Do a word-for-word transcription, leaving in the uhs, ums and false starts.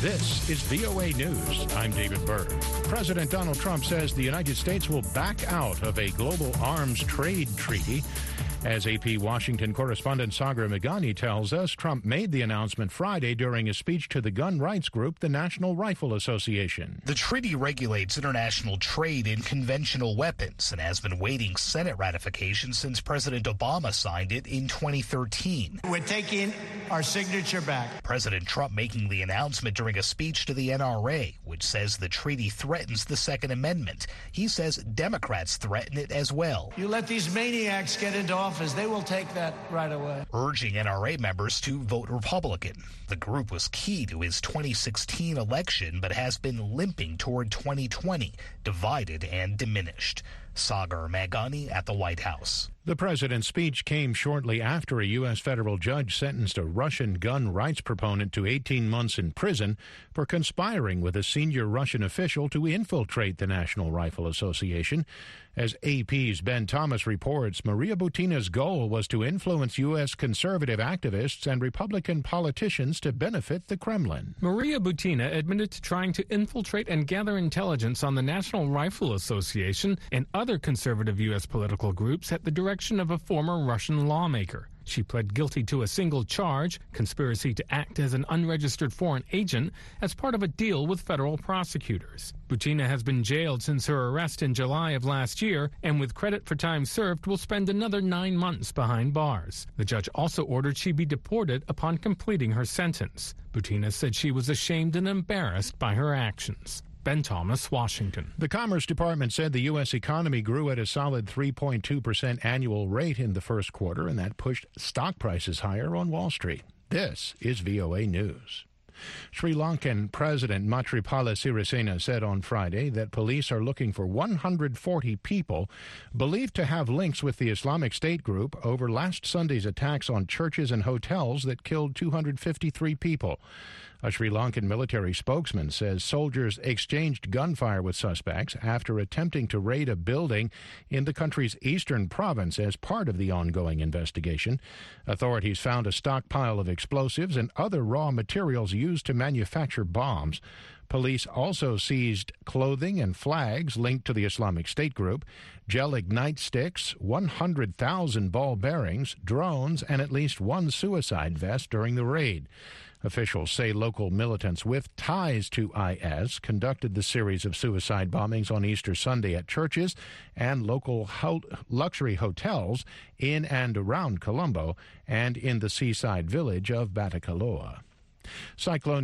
This is V O A News. I'm David Berg. President Donald Trump says the United States will back out of a global arms trade treaty. As A P Washington correspondent Sagar Meghani tells us, Trump made the announcement Friday during a speech to the gun rights group, the National Rifle Association. The treaty regulates international trade in conventional weapons and has been waiting Senate ratification since President Obama signed it in twenty thirteen. We're taking our signature back. President Trump making the announcement during a speech to the N R A, which says the treaty threatens the Second Amendment. He says Democrats threaten it as well. You let these maniacs get into office, they will take that right away. Urging N R A members to vote Republican. The group was key to his twenty sixteen election, but has been limping toward twenty twenty, divided and diminished. Sagar Meghani at the White House. The president's speech came shortly after a U S federal judge sentenced a Russian gun rights proponent to eighteen months in prison for conspiring with a senior Russian official to infiltrate the National Rifle Association. As A P's Ben Thomas reports, Maria Butina's goal was to influence U S conservative activists and Republican politicians to benefit the Kremlin. Maria Butina admitted to trying to infiltrate and gather intelligence on the National Rifle Association and other conservative U S political groups at the direction of a former Russian lawmaker. She pled guilty to a single charge, conspiracy to act as an unregistered foreign agent, as part of a deal with federal prosecutors. Butina has been jailed since her arrest in July of last year, and with credit for time served, will spend another nine months behind bars. The judge also ordered she be deported upon completing her sentence. Butina said she was ashamed and embarrassed by her actions. Ben Thomas, Washington. The Commerce Department said the U S economy grew at a solid three point two percent annual rate in the first quarter, and that pushed stock prices higher on Wall Street. This is V O A News. Sri Lankan President Maithripala Sirisena said on Friday that police are looking for one hundred forty people believed to have links with the Islamic State group over last Sunday's attacks on churches and hotels that killed two hundred fifty-three people. A Sri Lankan military spokesman says soldiers exchanged gunfire with suspects after attempting to raid a building in the country's eastern province as part of the ongoing investigation. Authorities found a stockpile of explosives and other raw materials used to manufacture bombs. Police also seized clothing and flags linked to the Islamic State group, gel ignite sticks, one hundred thousand ball bearings, drones, and at least one suicide vest during the raid. Officials say local militants with ties to I S conducted the series of suicide bombings on Easter Sunday at churches and local ho- luxury hotels in and around Colombo and in the seaside village of Batticaloa. Cyclone